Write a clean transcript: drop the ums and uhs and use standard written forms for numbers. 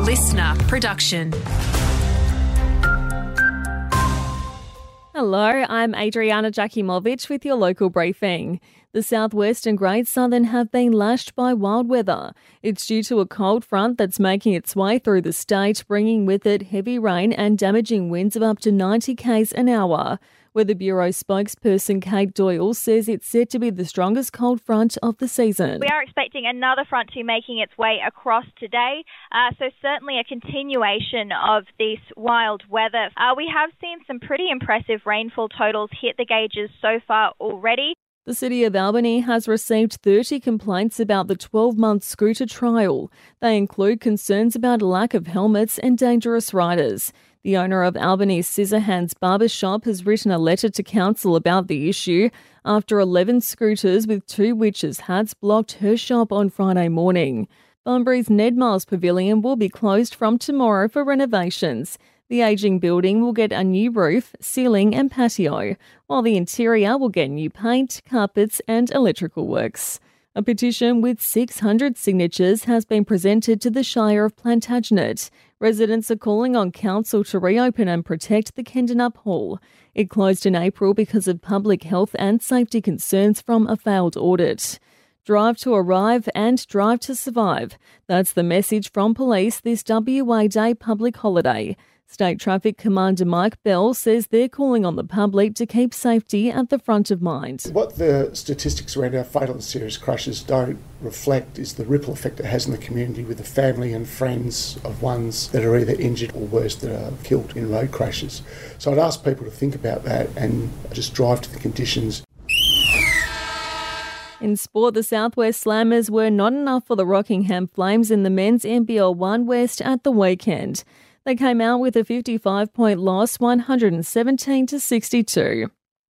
listener production. Hello, I'm Adriana Jakimovic with your local briefing. The southwest and Great Southern have been lashed by wild weather. It's due to a cold front that's making its way through the state, bringing with it heavy rain and damaging winds of up to 90 k's an hour. Weather Bureau spokesperson Kate Doyle says it's set to be the strongest cold front of the season. We are expecting another front to be making its way across today, so certainly a continuation of this wild weather. We have seen some pretty impressive rainfall totals hit the gauges so far already. The City of Albany has received 30 complaints about the 12-month scooter trial. They include concerns about a lack of helmets and dangerous riders. The owner of Albany's Scissorhands Barber Shop has written a letter to council about the issue after 11 scooters with 2 witches' hats blocked her shop on Friday morning. Bunbury's Ned Miles Pavilion will be closed from tomorrow for renovations. The ageing building will get a new roof, ceiling and patio, while the interior will get new paint, carpets and electrical works. A petition with 600 signatures has been presented to the Shire of Plantagenet. Residents are calling on council to reopen and protect the Kendenup Hall. It closed in April because of public health and safety concerns from a failed audit. Drive to arrive and drive to survive. That's the message from police this WA Day public holiday. State Traffic Commander Mike Bell says they're calling on the public to keep safety at the front of mind. What the statistics around our fatal and serious crashes don't reflect is the ripple effect it has in the community with the family and friends of ones that are either injured or worse, that are killed in road crashes. So I'd ask people to think about that and just drive to the conditions. In sport, the Southwest Slammers were not enough for the Rockingham Flames in the men's NBL 1 West at the weekend. They came out with a 55-point loss, 117-62.